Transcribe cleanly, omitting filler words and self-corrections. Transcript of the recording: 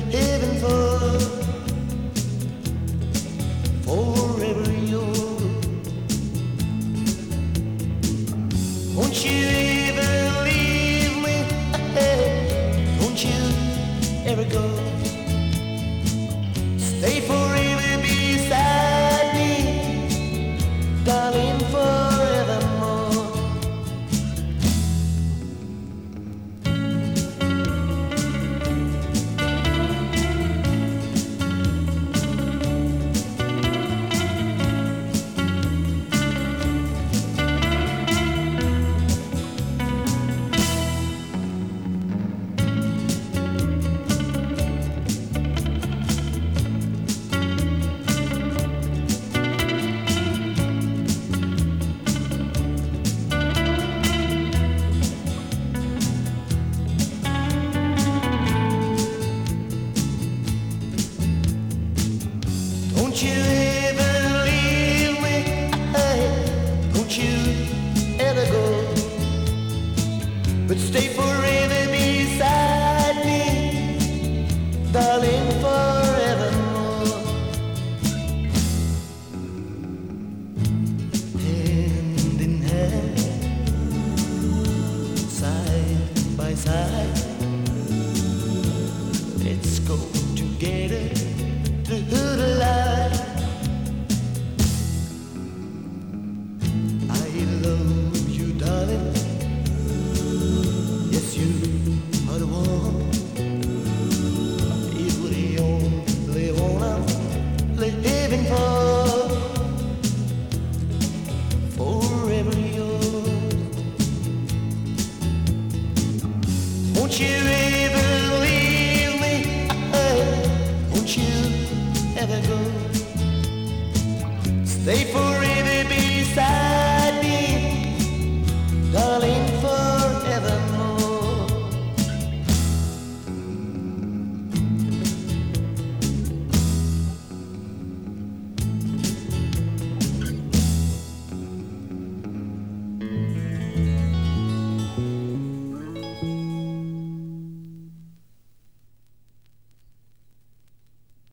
living forever yours. Won't you ever leave me? Won't you ever go? Stay forever beside me, darling, forevermore. Don't you ever leave me, don't you ever go, but stay forever beside me, darling, forevermore. Hand in hand, side by side, let's go.